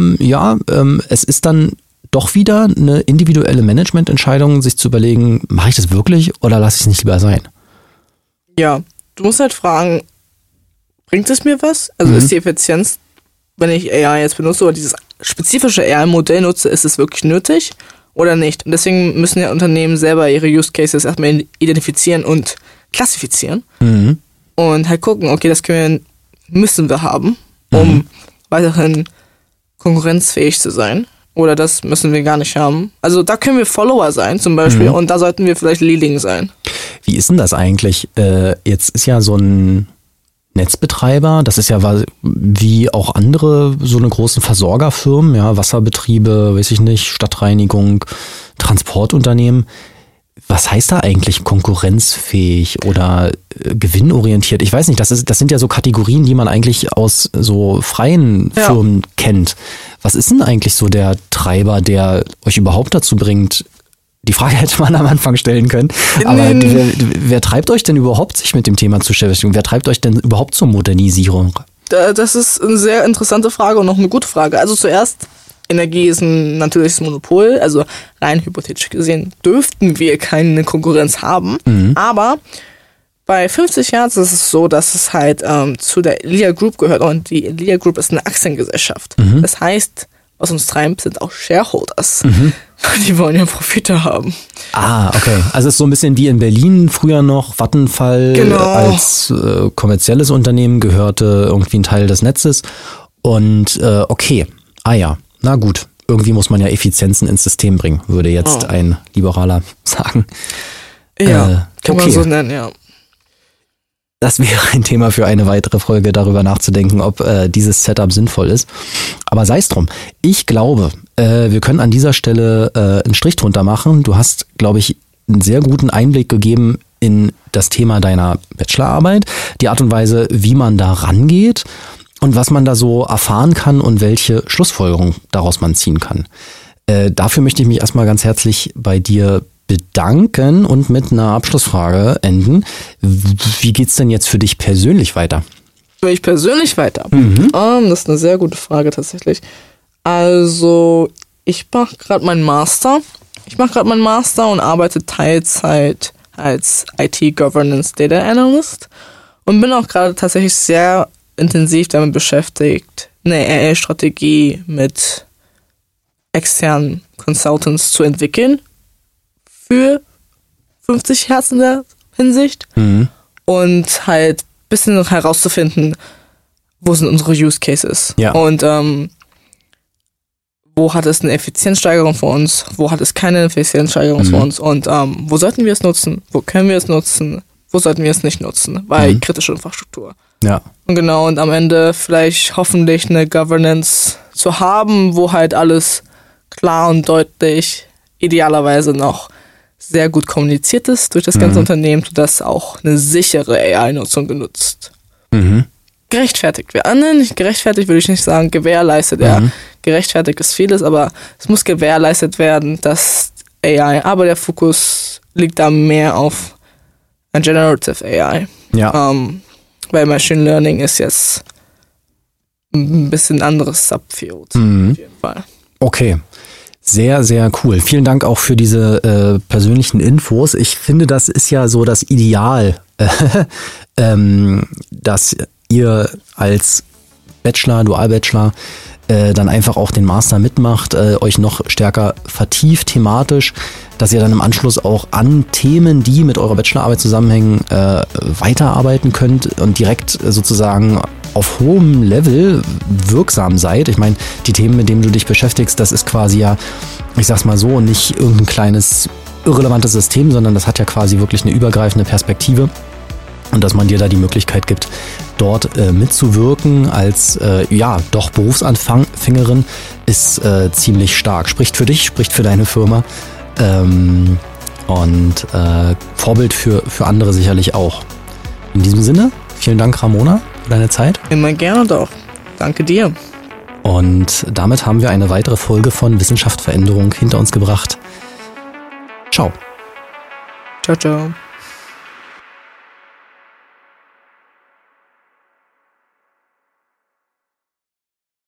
es ist dann doch wieder eine individuelle Managemententscheidung, sich zu überlegen, mache ich das wirklich oder lasse ich es nicht lieber sein? Ja, du musst halt fragen, bringt es mir was? Also ist die Effizienz, wenn ich AI jetzt benutze oder dieses spezifische AI-Modell nutze, ist es wirklich nötig oder nicht? Und deswegen müssen ja Unternehmen selber ihre Use Cases erstmal identifizieren und klassifizieren und halt gucken, okay, das müssen wir haben, um weiterhin konkurrenzfähig zu sein. Oder das müssen wir gar nicht haben. Also da können wir Follower sein zum Beispiel und da sollten wir vielleicht Leading sein. Wie ist denn das eigentlich? Jetzt ist ja so ein Netzbetreiber, das ist ja wie auch andere so eine großen Versorgerfirmen, ja, Wasserbetriebe, weiß ich nicht, Stadtreinigung, Transportunternehmen. Was heißt da eigentlich konkurrenzfähig oder gewinnorientiert? Ich weiß nicht, das sind ja so Kategorien, die man eigentlich aus so freien Firmen kennt. Was ist denn eigentlich so der Treiber, der euch überhaupt dazu bringt? Die Frage hätte man am Anfang stellen können. Aber wer treibt euch denn überhaupt, sich mit dem Thema zu beschäftigen? Wer treibt euch denn überhaupt zur Modernisierung? Das ist eine sehr interessante Frage und noch eine gute Frage. Also zuerst, Energie ist ein natürliches Monopol. Also rein hypothetisch gesehen dürften wir keine Konkurrenz haben. Aber bei 50 Hertz ist es so, dass es halt zu der Elia Group gehört. Und die Elia Group ist eine Aktiengesellschaft. Das heißt, was uns treibt, sind auch Shareholders. Die wollen ja Profite haben. Ah, okay. Also es ist so ein bisschen wie in Berlin früher noch Vattenfall als kommerzielles Unternehmen gehörte irgendwie ein Teil des Netzes. Und okay, na gut. Irgendwie muss man ja Effizienzen ins System bringen, würde jetzt ein Liberaler sagen. Ja, kann man so nennen, ja. Das wäre ein Thema für eine weitere Folge, darüber nachzudenken, ob dieses Setup sinnvoll ist. Aber sei es drum. Ich glaube, wir können an dieser Stelle einen Strich drunter machen. Du hast, glaube ich, einen sehr guten Einblick gegeben in das Thema deiner Bachelorarbeit, die Art und Weise, wie man da rangeht und was man da so erfahren kann und welche Schlussfolgerungen daraus man ziehen kann. Dafür möchte ich mich erstmal ganz herzlich bei dir bedanken und mit einer Abschlussfrage enden. Wie geht's denn jetzt für dich persönlich weiter? Für mich persönlich weiter? Das ist eine sehr gute Frage tatsächlich. Also, ich mache gerade meinen Master. Und arbeite Teilzeit als IT-Governance Data Analyst und bin auch gerade tatsächlich sehr intensiv damit beschäftigt, eine AI-Strategie mit externen Consultants zu entwickeln. Für 50 Hertz in der Hinsicht und halt ein bisschen herauszufinden, wo sind unsere Use Cases und wo hat es eine Effizienzsteigerung für uns, wo hat es keine Effizienzsteigerung für uns und wo sollten wir es nutzen, wo können wir es nutzen, wo sollten wir es nicht nutzen, bei kritischer Infrastruktur. Ja. Und genau, und am Ende vielleicht hoffentlich eine Governance zu haben, wo halt alles klar und deutlich, idealerweise noch sehr gut kommuniziert ist durch das ganze Unternehmen, sodass auch eine sichere AI-Nutzung genutzt. Gerechtfertigt wird. Nicht gerechtfertigt würde ich nicht sagen, gewährleistet. Ja, gerechtfertigt ist vieles, aber es muss gewährleistet werden, dass AI, aber der Fokus liegt da mehr auf ein Generative AI. Ja. Weil Machine Learning ist jetzt ein bisschen anderes Subfield. Auf jeden Fall. Okay. Sehr, sehr cool. Vielen Dank auch für diese persönlichen Infos. Ich finde, das ist ja so das Ideal, dass ihr als Bachelor, Dualbachelor dann einfach auch den Master mitmacht, euch noch stärker vertieft thematisch, dass ihr dann im Anschluss auch an Themen, die mit eurer Bachelorarbeit zusammenhängen, weiterarbeiten könnt und direkt sozusagen auf hohem Level wirksam seid. Ich meine, die Themen, mit denen du dich beschäftigst, das ist quasi ja, ich sag's mal so, nicht irgendein kleines irrelevantes System, sondern das hat ja quasi wirklich eine übergreifende Perspektive. Und dass man dir da die Möglichkeit gibt, dort mitzuwirken als doch Berufsanfängerin, ist ziemlich stark. Spricht für dich, spricht für deine Firma und Vorbild für andere sicherlich auch. In diesem Sinne, vielen Dank, Ramona, für deine Zeit. Immer gerne doch. Danke dir. Und damit haben wir eine weitere Folge von Wissenschaft Veränderung hinter uns gebracht. Ciao. Ciao, ciao.